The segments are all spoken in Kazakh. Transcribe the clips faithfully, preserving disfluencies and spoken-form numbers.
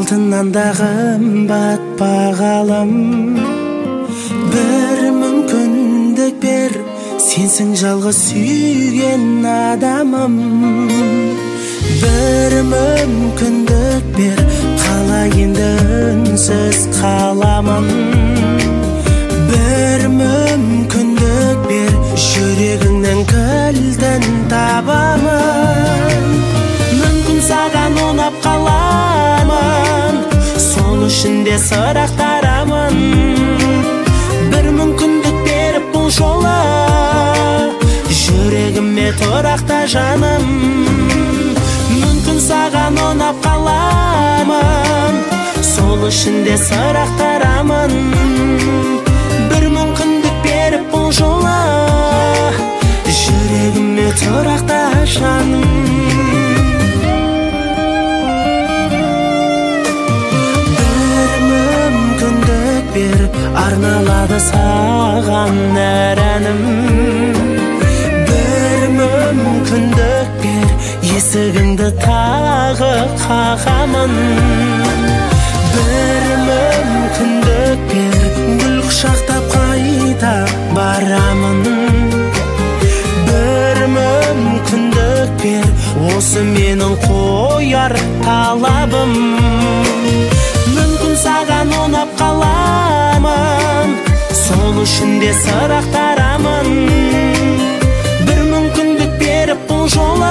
алтыннан да қымбат бағалым. Бір мүмкіндік бер, сенсің жалғыз сүйген адамым. Бір мүмкіндік бер, қалай енді үнсіз қаламын. Бір мүмкіндік бер, жүрегіңнің кілтін табамын. Мүмкін саған ұнап қаламын, сол үшін де сырақтарамын. Бір мүмкіндік беріп бұл жолы, жүрегіме тұрақта жаным. Мүмкін саған ұнап қаламын, сол үшін де сырақтарамын. Бір мүмкіндік беріп бұл жолы, жүрегіме тұрақта жаным. Бір мүмкіндік бер, арналады саған әр әнім. Бір мүмкіндік бер, есігіңді тағы қағамын. Бір мүмкіндік бер, гүл құшақтап қайта барамын. Бір мүмкіндік бер, осы менің қояр талабым. Мүмкін саған ұнап қаламын, сол үшін де сырақтарамын. Бір мүмкіндік беріп бұл жолы,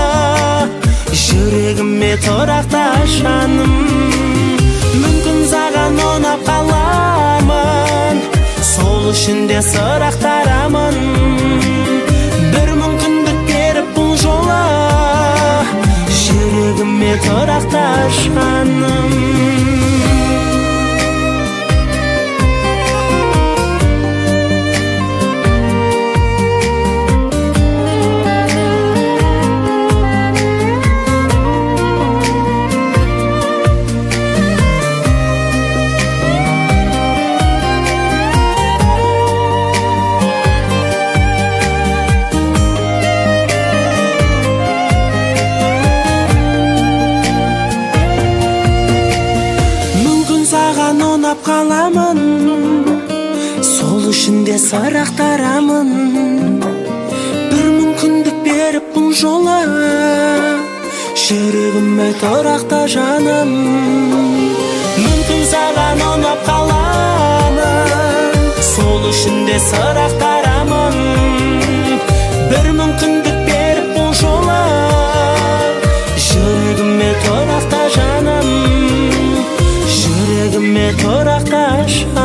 жүрегіме тұрақта жаным. Мүмкін саған ұнап қаламын, сол үшін де сырақтарамын. Бір мүмкіндік беріп бұл жолы, жүрегіме тұрақта жаным. Қаламын, сол үшін де сырақтарамын. Бір мүмкіндік беріп бұл жолы, жүрегіме тұрақта жаным. Мүмкін саған ұнап қаламын, сол үшін де сырақтарамын. Бір мүмкіндік беріп бұл жолы, жүрегіме тұрақта жаным. Жүрегіме тұрақта жаным.